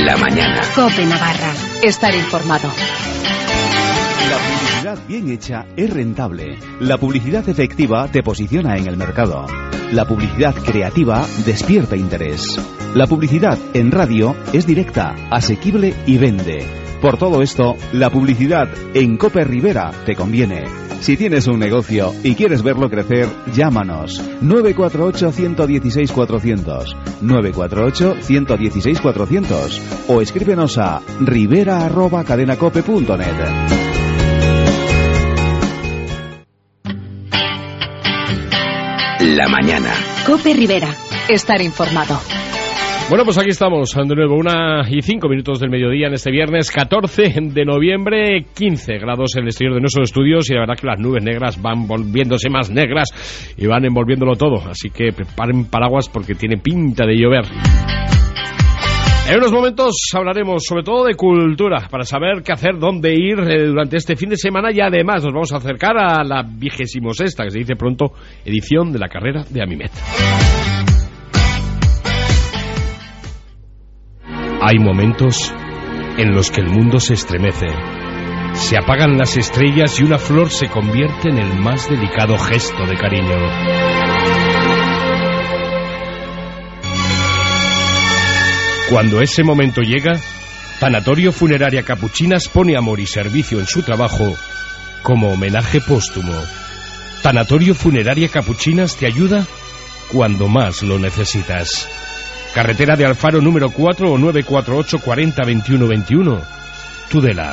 La mañana. COPE Navarra. Estar informado. La publicidad bien hecha es rentable. La publicidad efectiva te posiciona en el mercado. La publicidad creativa despierta interés. La publicidad en radio es directa, asequible y vende. Por todo esto, la publicidad en COPE Rivera te conviene. Si tienes un negocio y quieres verlo crecer, llámanos 948-116-400, 948-116-400 o escríbenos a rivera@cadenacope.net. La mañana. COPE Rivera. Estar informado. Bueno, pues aquí estamos, de nuevo, 1:05 del mediodía en este viernes 14 de noviembre, 15 grados en el exterior de nuestros estudios y la verdad que las nubes negras van volviéndose más negras y van envolviéndolo todo, así que preparen paraguas porque tiene pinta de llover. En unos momentos hablaremos sobre todo de cultura, para saber qué hacer, dónde ir durante este fin de semana y además nos vamos a acercar a la 26ª, que se dice pronto, edición de la carrera de Amimet. Hay momentos en los que el mundo se estremece, se apagan las estrellas y una flor se convierte en el más delicado gesto de cariño. Cuando ese momento llega, Tanatorio Funeraria Capuchinas pone amor y servicio en su trabajo como homenaje póstumo. Tanatorio Funeraria Capuchinas te ayuda cuando más lo necesitas. Carretera de Alfaro número 4 o 948 40 21 21. Tudela.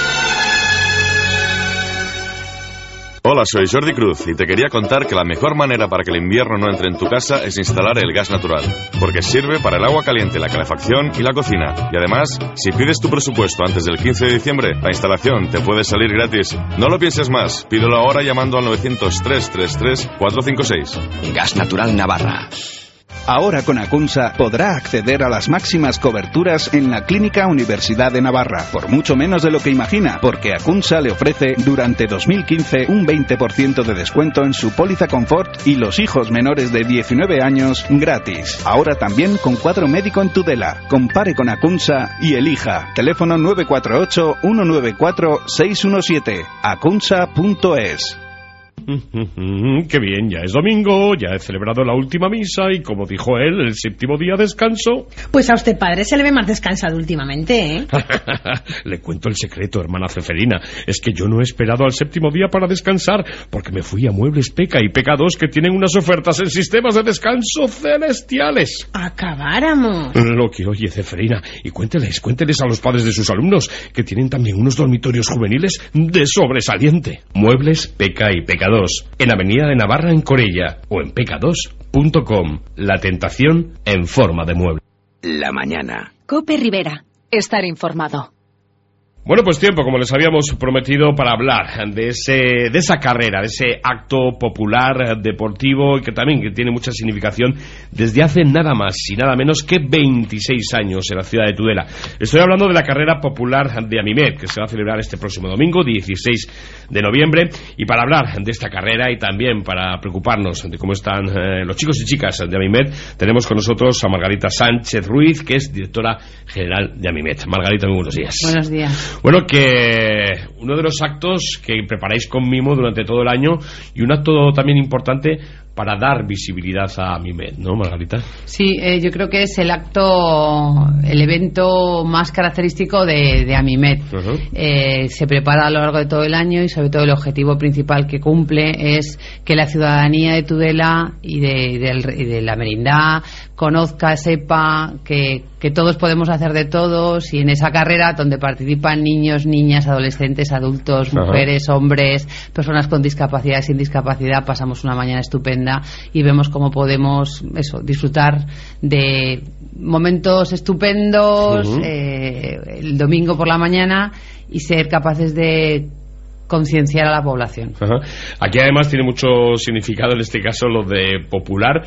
Hola, soy Jordi Cruz y te quería contar que la mejor manera para que el invierno no entre en tu casa es instalar el gas natural, porque sirve para el agua caliente, la calefacción y la cocina. Y además, si pides tu presupuesto antes del 15 de diciembre, la instalación te puede salir gratis. No lo pienses más, pídelo ahora llamando al 900-333-456. Gas Natural Navarra. Ahora con Acunsa podrá acceder a las máximas coberturas en la Clínica Universidad de Navarra, por mucho menos de lo que imagina, porque Acunsa le ofrece durante 2015 un 20% de descuento en su póliza confort y los hijos menores de 19 años gratis. Ahora también con cuadro médico en Tudela. Compare con Acunsa y elija. Teléfono 948-194-617. acunsa.es. Qué bien, ya es domingo, ya he celebrado la última misa y como dijo él, el séptimo día descanso. Pues a usted, padre, se le ve más descansado últimamente, ¿eh? Le cuento el secreto, hermana Ceferina. Es que yo no he esperado al séptimo día para descansar, porque me fui a Muebles Peca y Peca 2, que tienen unas ofertas en sistemas de descanso celestiales. Acabáramos. Lo que oye, Ceferina, y cuénteles a los padres de sus alumnos, que tienen también unos dormitorios juveniles de sobresaliente. Muebles Peca y Peca 2, en Avenida de Navarra en Corella o en peca2.com. La tentación en forma de mueble. La mañana. COPE Rivera. Estar informado. Bueno, pues tiempo, como les habíamos prometido, para hablar de esa carrera, de ese acto popular deportivo que también que tiene mucha significación desde hace nada más y nada menos que 26 años en la ciudad de Tudela. Estoy hablando de la carrera popular de Amimet, que se va a celebrar este próximo domingo, 16 de noviembre. Y para hablar de esta carrera y también para preocuparnos de cómo están los chicos y chicas de Amimet, tenemos con nosotros a Margarita Sánchez Ruiz, que es directora general de Amimet. Margarita, muy buenos días. Buenos días. Bueno, que uno de los actos que preparáis con mimo durante todo el año y un acto también importante para dar visibilidad a Amimet, ¿no, Margarita? Sí, yo creo que es el evento más característico de Amimet. Uh-huh. Se prepara a lo largo de todo el año y sobre todo el objetivo principal que cumple es que la ciudadanía de Tudela y de la merindad conozca, sepa que todos podemos hacer de todos, y en esa carrera donde participan niños, niñas, adolescentes, adultos, mujeres, hombres, personas con discapacidad, sin discapacidad, pasamos una mañana estupenda y vemos cómo podemos disfrutar de momentos estupendos el domingo por la mañana y ser capaces de concienciar a la población. Aquí además tiene mucho significado en este caso lo de popular,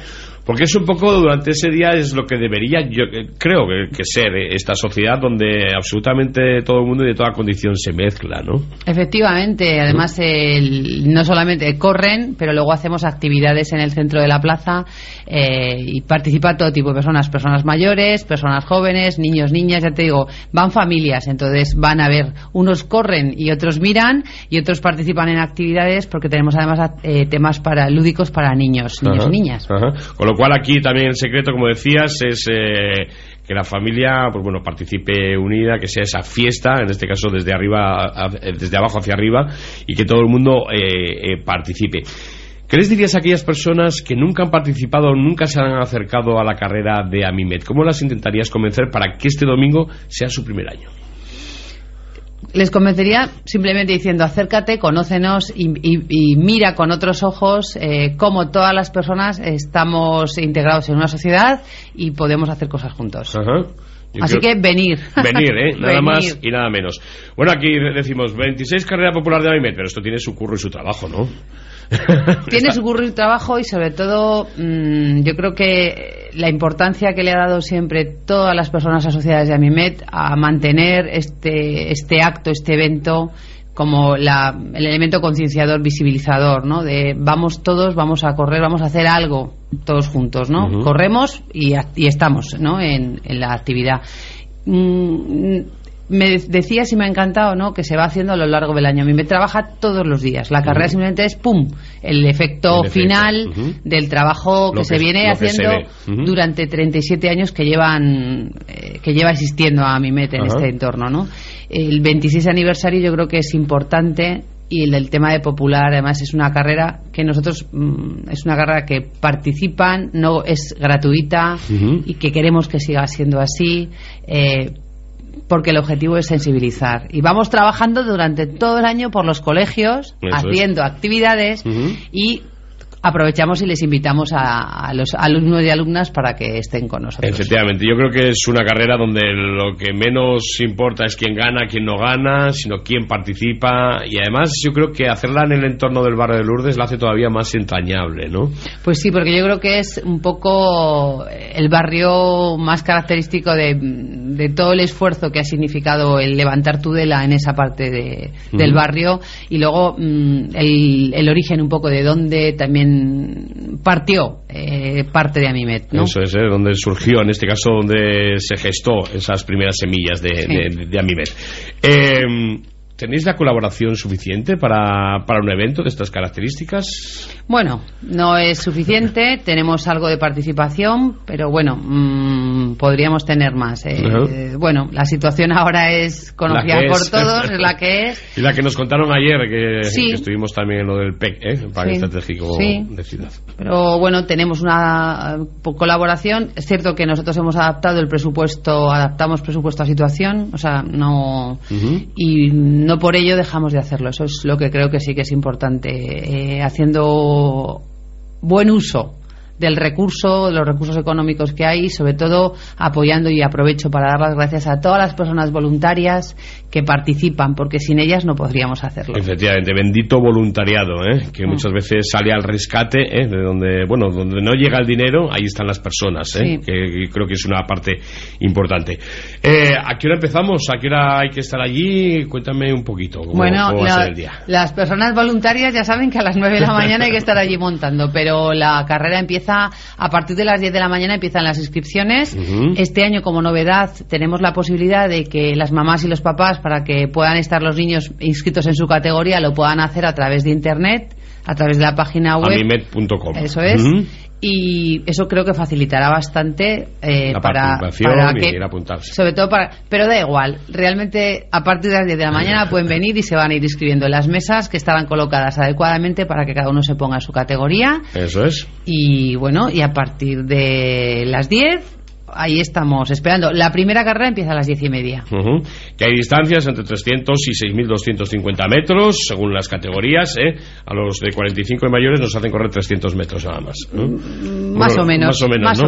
Porque es un poco, durante ese día es lo que debería, yo creo que ser esta sociedad donde absolutamente todo el mundo y de toda condición se mezcla, ¿no? Efectivamente, además no solamente corren, pero luego hacemos actividades en el centro de la plaza y participa todo tipo de personas mayores, personas jóvenes, niños, niñas, ya te digo, van familias, entonces van a ver, unos corren y otros miran y otros participan en actividades porque tenemos además temas lúdicos para niños y niñas. Con lo cual aquí también el secreto, como decías, es que la familia, pues bueno, participe unida, que sea esa fiesta, en este caso desde abajo hacia arriba, y que todo el mundo participe. ¿Qué les dirías a aquellas personas que nunca han participado, nunca se han acercado a la carrera de Amimet? ¿Cómo las intentarías convencer para que este domingo sea su primer año? Les convencería simplemente diciendo: acércate, conócenos y mira con otros ojos cómo todas las personas estamos integrados en una sociedad y podemos hacer cosas juntos. Así que venir. Nada más y nada menos. Bueno, aquí decimos 26 carrera popular de Amimet, pero esto tiene su curro y su trabajo, ¿no? Tiene su curro y trabajo, y sobre todo yo creo que la importancia que le ha dado siempre todas las personas asociadas de Amimet a mantener este acto, este evento, como el elemento concienciador, visibilizador, ¿no? De vamos todos, vamos a correr, vamos a hacer algo todos juntos, ¿no? Corremos y estamos, ¿no? en la actividad. Me decías, y me ha encantado, ¿no?, que se va haciendo a lo largo del año. A mí me trabaja todos los días. La carrera simplemente es ¡pum!, el efecto final del trabajo que se viene haciendo durante 37 años que lleva existiendo a Amimet en este entorno, ¿no? El 26 aniversario yo creo que es importante, y el tema de popular además es una carrera que nosotros es una carrera que participan, no es gratuita, y que queremos que siga siendo así, porque el objetivo es sensibilizar, y vamos trabajando durante todo el año por los colegios, haciendo actividades, y aprovechamos y les invitamos a los alumnos y alumnas para que estén con nosotros. Efectivamente, yo creo que es una carrera donde lo que menos importa es quién gana, quién no gana, sino quién participa, y además yo creo que hacerla en el entorno del barrio de Lourdes la hace todavía más entrañable, ¿no? Pues sí, porque yo creo que es un poco el barrio más característico de todo el esfuerzo que ha significado el levantar Tudela en esa parte del barrio, y luego el origen un poco de dónde también partió parte de Amimet, ¿no? Eso es, donde surgió, en este caso, donde se gestó esas primeras semillas de Amimet. ¿Tenéis la colaboración suficiente para un evento de estas características? Bueno, no es suficiente, tenemos algo de participación, pero bueno, podríamos tener más. Bueno, la situación ahora es conocida por todos, es la que es. Y la que nos contaron ayer, que estuvimos también en lo del PEC, el Plan Estratégico de Ciudad. Pero bueno, tenemos una colaboración. Es cierto que nosotros hemos adaptado el presupuesto, adaptamos presupuesto a situación, o sea, no... Y no por ello dejamos de hacerlo. Eso es lo que creo que sí que es importante, haciendo buen uso del recurso, de los recursos económicos que hay, y sobre todo apoyando, y aprovecho para dar las gracias a todas las personas voluntarias que participan, porque sin ellas no podríamos hacerlo. Efectivamente, bendito voluntariado, que muchas veces sale al rescate, de donde no llega el dinero, ahí están las personas, que creo que es una parte importante. ¿A qué hora empezamos? ¿A qué hora hay que estar allí? Cuéntame un poquito cómo va a ser el día. Las personas voluntarias ya saben que a las 9 de la mañana hay que estar allí montando, pero la carrera empieza a partir de las 10 de la mañana, empiezan las inscripciones. Este año, como novedad, tenemos la posibilidad de que las mamás y los papás, para que puedan estar los niños inscritos en su categoría, lo puedan hacer a través de internet, a través de la página web amimet.com. Eso es. Y eso creo que facilitará bastante la para que, ir a apuntarse. Sobre todo pero da igual, realmente a partir de las 10 de la mañana pueden venir y se van a ir inscribiendo en las mesas, que estarán colocadas adecuadamente para que cada uno se ponga en su categoría. Eso es. Y bueno, y a partir de las 10 ahí estamos esperando. La primera carrera empieza a las 10:30. Que hay distancias entre 300 y 6.250 metros, según las categorías. A los de 45 y mayores nos hacen correr 300 metros nada más. Más o menos.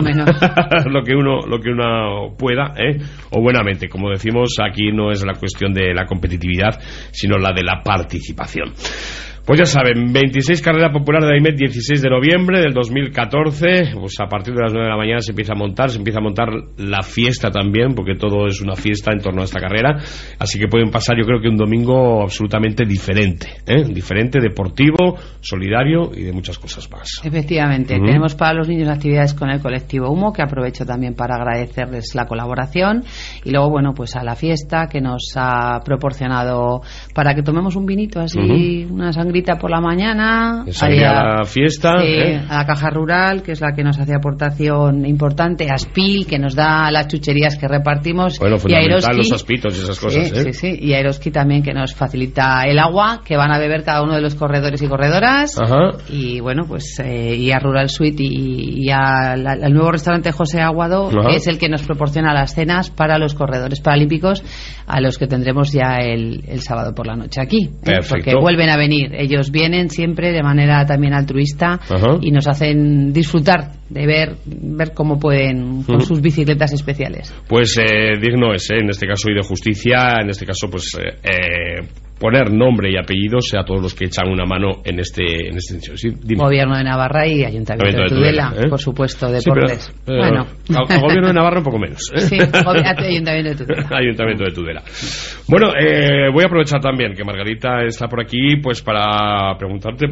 Lo que uno pueda, o buenamente. Como decimos, aquí no es la cuestión de la competitividad, sino la de la participación. Pues ya saben, 26 carrera popular de AIMET, 16 de noviembre del 2014. Pues a partir de las 9 de la mañana se empieza a montar la fiesta también, porque todo es una fiesta en torno a esta carrera. Así que pueden pasar, yo creo que un domingo absolutamente diferente, diferente, deportivo, solidario y de muchas cosas más. Efectivamente, tenemos para los niños actividades con el colectivo Humo, que aprovecho también para agradecerles la colaboración, y luego, bueno, pues a la fiesta que nos ha proporcionado para que tomemos un vinito así, una sangrita por la mañana, a la fiesta, a la Caja Rural, que es la que nos hace aportación importante, a Spil, que nos da las chucherías que repartimos, bueno, y a Eroski, los aspitos y esas cosas, y a Eroski también, que nos facilita el agua que van a beber cada uno de los corredores y corredoras. Y bueno, pues y a Rural Suite y al nuevo restaurante José Aguado, que es el que nos proporciona las cenas para los corredores paralímpicos, a los que tendremos ya el sábado por la noche aquí, porque vuelven a venir. Ellos vienen siempre de manera también altruista y nos hacen disfrutar de ver cómo pueden con sus bicicletas especiales. Pues digno es, en este caso, y de justicia, en este caso, pues poner nombre y apellidos a todos los que echan una mano en este sentido. ¿Sí? Gobierno de Navarra y Ayuntamiento de Tudela, por supuesto, deportes. Bueno, al Gobierno de Navarra un poco menos. Sí, Ayuntamiento de Tudela. Ayuntamiento de Tudela. Bueno, voy a aprovechar también que Margarita está por aquí, pues para preguntarte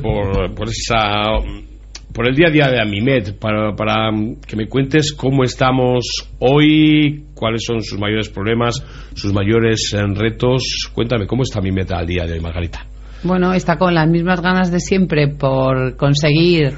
por el día a día de AMIMET, para que me cuentes cómo estamos hoy, cuáles son sus mayores problemas, sus mayores retos. Cuéntame, ¿cómo está AMIMET al día de hoy, Margarita? Bueno, está con las mismas ganas de siempre por conseguir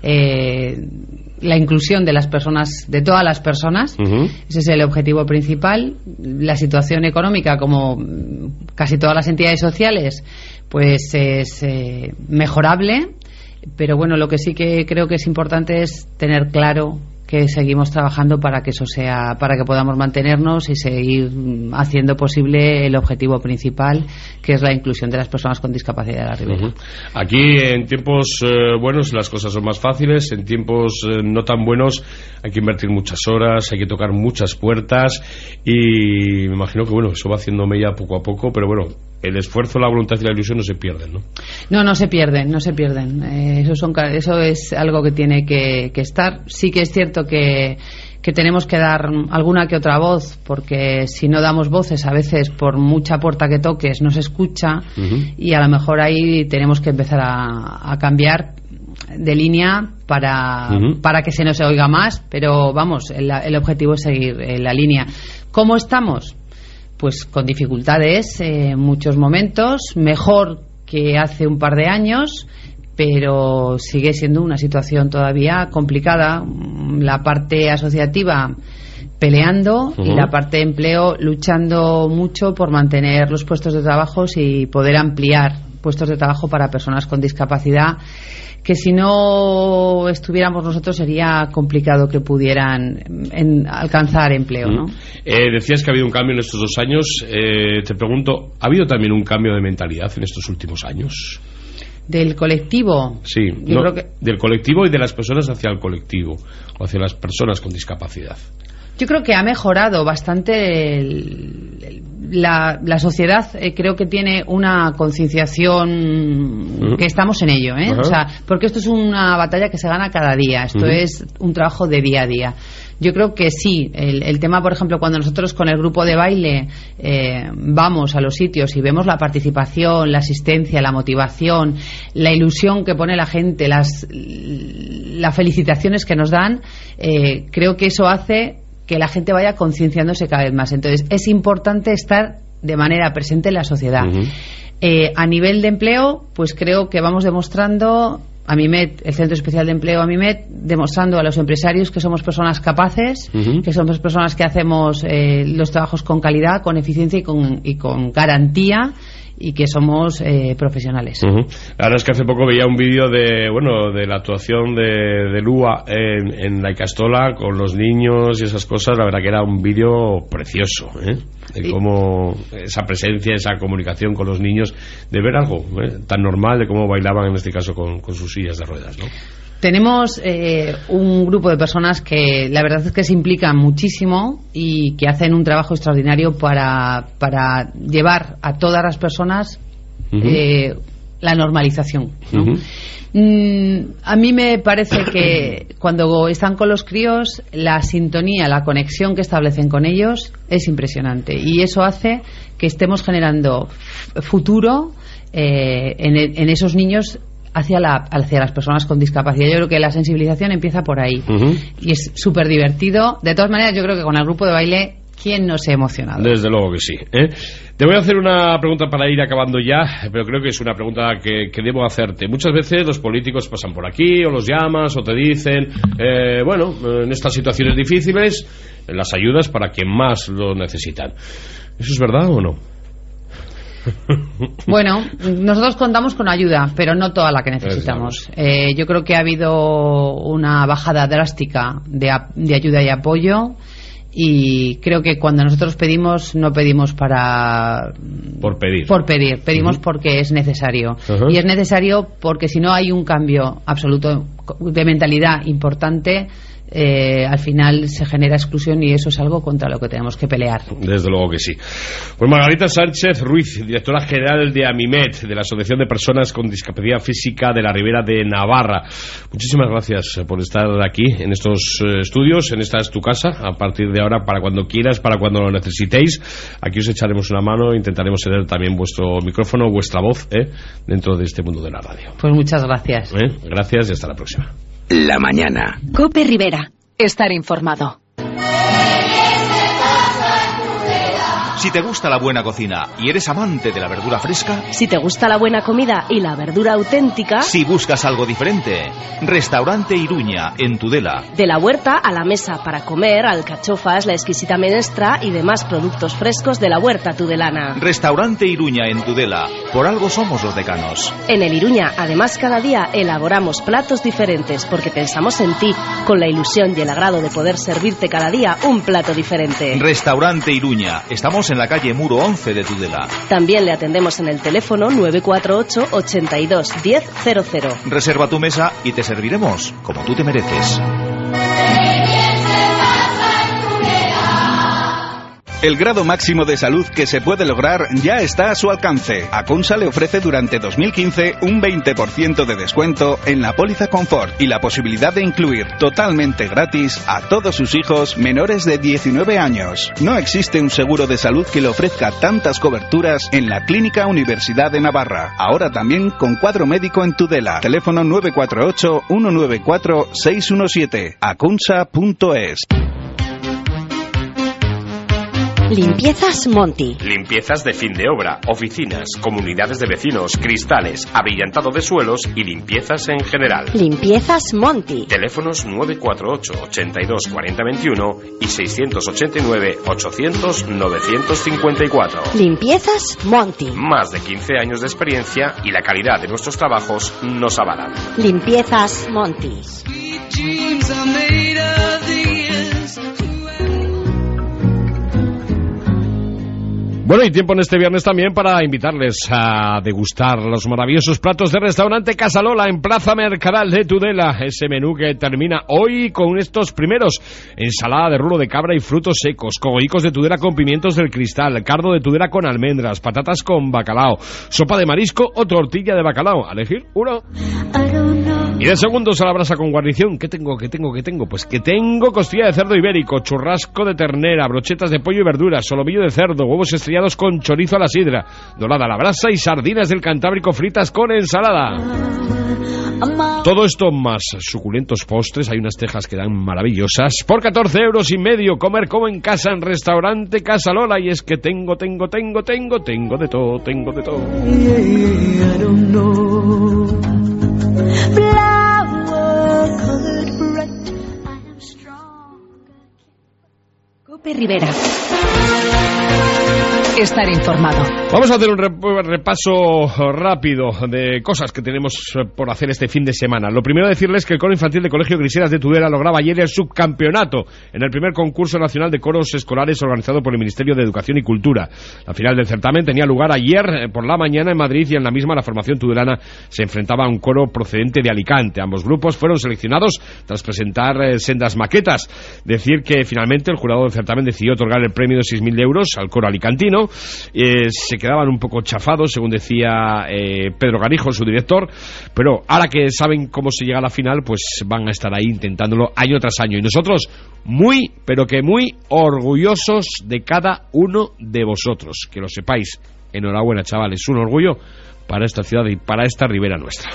la inclusión de las personas, de todas las personas. Ese es el objetivo principal. La situación económica, como casi todas las entidades sociales, pues es mejorable. Pero bueno, lo que sí que creo que es importante es tener claro que seguimos trabajando para que eso sea, para que podamos mantenernos y seguir haciendo posible el objetivo principal, que es la inclusión de las personas con discapacidad de la Ribera. Aquí en tiempos buenos las cosas son más fáciles, en tiempos no tan buenos hay que invertir muchas horas, hay que tocar muchas puertas, y me imagino que bueno, eso va haciendo mella poco a poco, pero bueno, el esfuerzo, la voluntad y la ilusión no se pierden, ¿no? No se pierden. Eso es algo que tiene que estar. Sí que es cierto que tenemos que dar alguna que otra voz, porque si no damos voces, a veces por mucha puerta que toques no se escucha, y a lo mejor ahí tenemos que empezar a cambiar de línea para que se nos oiga más, pero vamos, el objetivo es seguir en la línea. ¿Cómo estamos? Pues con dificultades en muchos momentos, mejor que hace un par de años, pero sigue siendo una situación todavía complicada. La parte asociativa peleando y la parte de empleo luchando mucho por mantener los puestos de trabajo y poder ampliar puestos de trabajo para personas con discapacidad, que si no estuviéramos nosotros sería complicado que pudieran alcanzar empleo, ¿no? Decías que ha habido un cambio en estos 2 años. Te pregunto, ¿ha habido también un cambio de mentalidad en estos últimos años? ¿Del colectivo? Sí, creo que del colectivo y de las personas hacia el colectivo, o hacia las personas con discapacidad. Yo creo que ha mejorado bastante la sociedad. Creo que tiene una concienciación, que estamos en ello, o sea, porque esto es una batalla que se gana cada día. Esto es un trabajo de día a día. Yo creo que sí, el tema, por ejemplo, cuando nosotros con el grupo de baile vamos a los sitios y vemos la participación, la asistencia, la motivación, la ilusión que pone la gente, las felicitaciones que nos dan, creo que eso hace que la gente vaya concienciándose cada vez más. Entonces, es importante estar de manera presente en la sociedad. A nivel de empleo, pues creo que vamos demostrando, AMIMET, el Centro Especial de Empleo AMIMET, demostrando a los empresarios que somos personas capaces, que somos personas que hacemos los trabajos con calidad, con eficiencia y con garantía, y que somos profesionales. La verdad es que hace poco veía un vídeo de la actuación de Lua en la Icastola con los niños y esas cosas. La verdad que era un vídeo precioso, de cómo esa presencia, esa comunicación con los niños, de ver algo tan normal, de cómo bailaban en este caso con sus sillas de ruedas, ¿no? Tenemos un grupo de personas que la verdad es que se implican muchísimo y que hacen un trabajo extraordinario para llevar a todas las personas la normalización, ¿no? A mí me parece que cuando están con los críos, la sintonía, la conexión que establecen con ellos es impresionante, y eso hace que estemos generando futuro en esos niños hacia las personas con discapacidad. Yo creo que la sensibilización empieza por ahí, y es súper divertido. De todas maneras, yo creo que con el grupo de baile, ¿quién no se ha emocionado? Desde luego que sí, ¿eh? Te voy a hacer una pregunta para ir acabando ya, pero creo que es una pregunta que debo hacerte. Muchas veces los políticos pasan por aquí, o los llamas, o te dicen, en estas situaciones difíciles, las ayudas para quien más lo necesitan. ¿Eso es verdad o no? Bueno, nosotros contamos con ayuda, pero no toda la que necesitamos. Yo creo que ha habido una bajada drástica de ayuda y apoyo, y creo que cuando nosotros pedimos, no pedimos por pedir, pedimos porque es necesario. Y es necesario porque si no hay un cambio absoluto de mentalidad importante, al final se genera exclusión, y eso es algo contra lo que tenemos que pelear. Desde luego que sí. Pues Margarita Sánchez Ruiz, directora general de AMIMED, de la Asociación de Personas con Discapacidad Física de la Ribera de Navarra, muchísimas gracias por estar aquí en estos estudios. Esta es tu casa, a partir de ahora, para cuando quieras, para cuando lo necesitéis. Aquí os echaremos una mano, intentaremos tener también vuestro micrófono, vuestra voz, dentro de este mundo de la radio. Pues muchas gracias. Gracias y hasta la próxima. La mañana. COPE Ribera. Estar informado. Si te gusta la buena cocina y eres amante de la verdura fresca, si te gusta la buena comida y la verdura auténtica, si buscas algo diferente, Restaurante Iruña, en Tudela. De la huerta a la mesa para comer, alcachofas, la exquisita menestra y demás productos frescos de la huerta tudelana. Restaurante Iruña, en Tudela. Por algo somos los decanos. En el Iruña, además, cada día elaboramos platos diferentes porque pensamos en ti, con la ilusión y el agrado de poder servirte cada día un plato diferente. Restaurante Iruña. Estamos en la calle Muro 11 de Tudela. También le atendemos en el teléfono 948 82 1000. Reserva tu mesa y te serviremos como tú te mereces. El grado máximo de salud que se puede lograr ya está a su alcance. Aconsa le ofrece durante 2015 un 20% de descuento en la póliza Confort y la posibilidad de incluir totalmente gratis a todos sus hijos menores de 19 años. No existe un seguro de salud que le ofrezca tantas coberturas en la Clínica Universidad de Navarra. Ahora también con cuadro médico en Tudela. Teléfono 948 194 617. aconsa.es. Limpiezas Monti. Limpiezas de fin de obra, oficinas, comunidades de vecinos, cristales, abrillantado de suelos y limpiezas en general. Limpiezas Monti. Teléfonos 948 82 40 21 y 689 800 954. Limpiezas Monti. Más de 15 años de experiencia y la calidad de nuestros trabajos nos avalan. Limpiezas Monti. Bueno, y tiempo en este viernes también para invitarles a degustar los maravillosos platos de restaurante Casa Lola en Plaza Mercadal de Tudela. Ese menú que termina hoy con estos primeros: ensalada de rulo de cabra y frutos secos, cogollicos de Tudela con pimientos del cristal, cardo de Tudela con almendras, patatas con bacalao, sopa de marisco o tortilla de bacalao. A elegir uno. Y de segundos a la brasa con guarnición. ¿Qué tengo? Pues que tengo costilla de cerdo ibérico, churrasco de ternera, brochetas de pollo y verduras, solomillo de cerdo, huevos estrellados con chorizo a la sidra, dorada a la brasa y sardinas del Cantábrico fritas con ensalada. Todo esto más suculentos postres. Hay unas tejas que dan maravillosas por 14,5 €. Comer como en casa en Restaurante Casa Lola. Y es que tengo de todo. COPE Ribera. Estar informado. Vamos a hacer un repaso rápido de cosas que tenemos por hacer este fin de semana. Lo primero, decirles que el coro infantil de Colegio Griseras de Tudela lograba ayer el subcampeonato en el primer concurso nacional de coros escolares organizado por el Ministerio de Educación y Cultura. La final del certamen tenía lugar ayer por la mañana en Madrid, y en la misma la formación tudelana se enfrentaba a un coro procedente de Alicante. Ambos grupos fueron seleccionados tras presentar sendas maquetas. Decir que finalmente el jurado del certamen decidió otorgar el premio de 6.000 € al coro alicantino, se quedaban un poco chafados, según decía Pedro Garijo, su director, pero ahora que saben cómo se llega a la final, pues van a estar ahí intentándolo año tras año. Y nosotros muy, pero que muy orgullosos de cada uno de vosotros. Que lo sepáis. Enhorabuena, chavales. Un orgullo para esta ciudad y para esta ribera nuestra.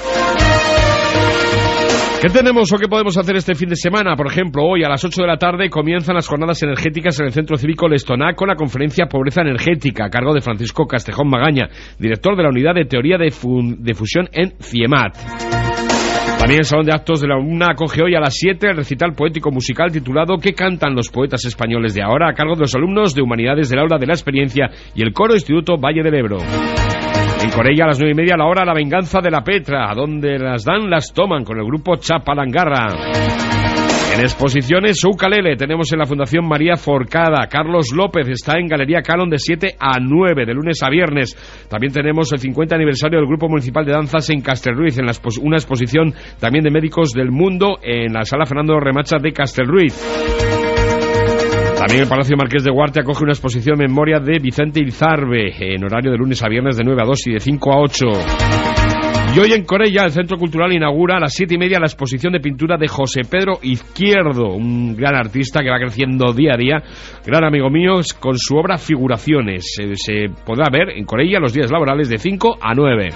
¿Qué tenemos o qué podemos hacer este fin de semana? Por ejemplo, hoy a las 8 de la tarde comienzan las jornadas energéticas en el Centro Cívico Lestoná con la conferencia Pobreza Energética a cargo de Francisco Castejón Magaña, director de la Unidad de Teoría de Fusión en CIEMAT. También el Salón de Actos de la UNA acoge hoy a las 7 el recital poético musical titulado ¿Qué cantan los poetas españoles de ahora?, a cargo de los alumnos de Humanidades del Aula de la Experiencia y el Coro Instituto Valle del Ebro. En Corella a las 9:30 la hora La Venganza de la Petra, donde las dan, las toman con el grupo Chapalangarra. En exposiciones Ukalele tenemos en la Fundación María Forcada. Carlos López está en Galería Calon de 7 a 9, de lunes a viernes. También tenemos el 50 aniversario del Grupo Municipal de Danzas en Castelruiz, en una exposición también de Médicos del Mundo en la Sala Fernando Remacha de Castelruiz. También el Palacio Marqués de Guarte acoge una exposición en memoria de Vicente Izarbe, en horario de lunes a viernes de 9 a 2 y de 5 a 8. Y hoy en Corella el Centro Cultural inaugura a las 7:30 la exposición de pintura de José Pedro Izquierdo, un gran artista que va creciendo día a día, gran amigo mío, con su obra Figuraciones. Se podrá ver en Corella los días laborales de 5 a 9.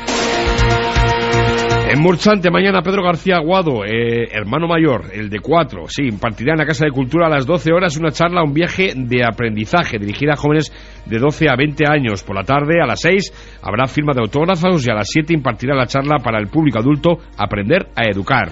En Murchante, mañana Pedro García Aguado, hermano mayor, el de 4, sí, impartirá en la Casa de Cultura a las 12 horas una charla, un viaje de aprendizaje, dirigida a jóvenes de 12 a 20 años. Por la tarde, a las 6, habrá firma de autógrafos y a las 7 impartirá la charla para el público adulto Aprender a Educar.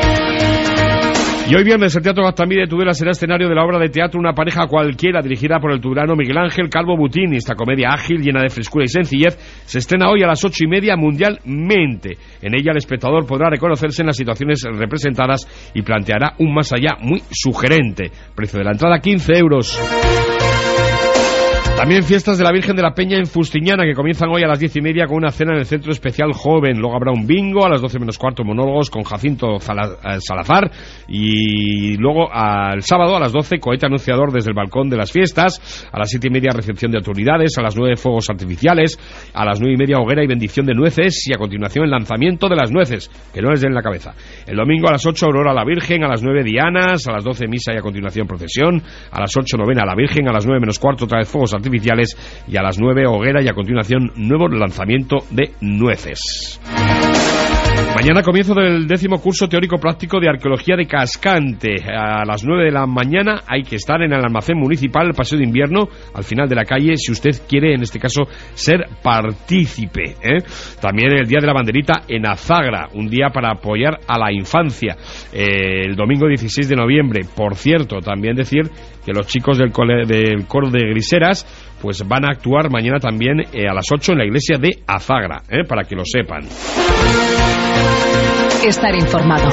Y hoy viernes el Teatro Gaztamí de Tudela será escenario de la obra de teatro Una pareja cualquiera, dirigida por el tudelano Miguel Ángel Calvo Butini. Esta comedia ágil, llena de frescura y sencillez, se estrena hoy a las 8:30 mundialmente. En ella el espectador podrá reconocerse en las situaciones representadas y planteará un más allá muy sugerente. Precio de la entrada 15 euros. También fiestas de la Virgen de la Peña en Fustiñana, que comienzan hoy a las 10:30 con una cena en el Centro Especial Joven. Luego habrá un bingo a las 12 menos cuarto, monólogos con Jacinto Salazar. Y luego al sábado a las 12, cohete anunciador desde el balcón de las fiestas. A las 7:30 recepción de autoridades. A las 9 fuegos artificiales. A las 9:30 hoguera y bendición de nueces. Y a continuación el lanzamiento de las nueces, que no les den la cabeza. El domingo a las 8 aurora a la Virgen. A las 9 dianas. A las 12 misa y a continuación procesión. A las 8 novena a la Virgen. A las 9 menos cuarto otra vez fuegos artificiales, y a las 9 hoguera y a continuación nuevo lanzamiento de nueces. Mañana comienzo del 10º curso teórico práctico de Arqueología de Cascante. A las 9 de la mañana hay que estar en el almacén municipal, el paseo de invierno, al final de la calle, si usted quiere, en este caso, ser partícipe. También el Día de la Banderita en Azagra, un día para apoyar a la infancia. El domingo 16 de noviembre, por cierto, también decir que los chicos del coro de Griseras pues van a actuar mañana también a las 8 en la iglesia de Azagra, para que lo sepan. Estar informado.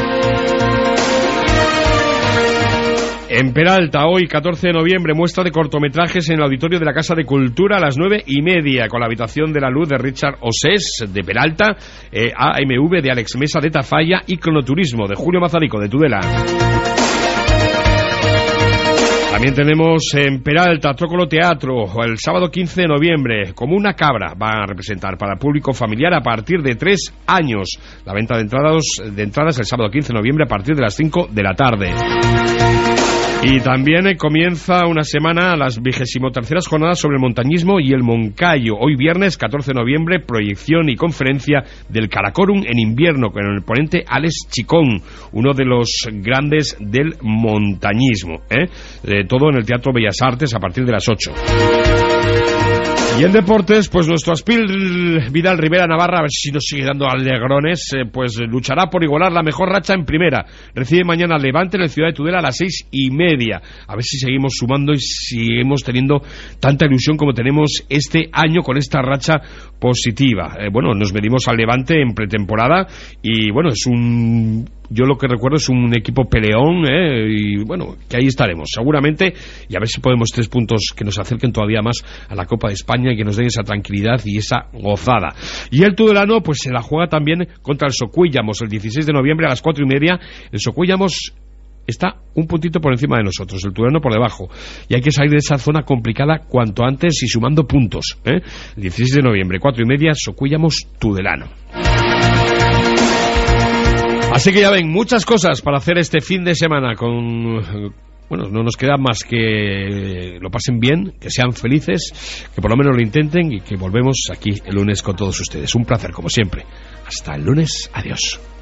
En Peralta, hoy 14 de noviembre, muestra de cortometrajes en el auditorio de la Casa de Cultura a las 9:30, con la Habitación de la Luz de Richard Osés de Peralta, AMV de Alex Mesa de Tafalla y Cronoturismo de Julio Mazarico de Tudela. También tenemos en Peralta Trócolo Teatro, el sábado 15 de noviembre, Como una cabra, va a representar para el público familiar a partir de 3 años. La venta de entradas el sábado 15 de noviembre a partir de las 5 de la tarde. Y también comienza una semana las 23ª jornadas sobre el montañismo y el Moncayo. Hoy viernes 14 de noviembre, proyección y conferencia del Karakorum en invierno con el ponente Alex Chicón, uno de los grandes del montañismo. Todo en el Teatro Bellas Artes a partir de las 8. Y en deportes, pues nuestro Aspil Vidal Rivera Navarra, a ver si nos sigue dando alegrones, pues luchará por igualar la mejor racha en primera. Recibe mañana Levante en el Ciudad de Tudela a las 6:30. A ver si seguimos sumando y seguimos teniendo tanta ilusión como tenemos este año con esta racha positiva. Nos medimos al Levante en pretemporada y yo lo que recuerdo es un equipo peleón, y que ahí estaremos seguramente, y a ver si podemos 3 puntos que nos acerquen todavía más a la Copa de España y que nos den esa tranquilidad y esa gozada. Y el tudelano pues se la juega también contra el Socuéllamos el 16 de noviembre a las 4:30. El Socuéllamos está un puntito por encima de nosotros, el Tudelano por debajo, y hay que salir de esa zona complicada cuanto antes y sumando puntos, ¿eh? El 16 de noviembre, 4:30, Socuéllamos Tudelano. Así que ya ven, muchas cosas para hacer este fin de semana bueno, no nos queda más que lo pasen bien, que sean felices, que por lo menos lo intenten y que volvemos aquí el lunes con todos ustedes. Un placer, como siempre. Hasta el lunes. Adiós.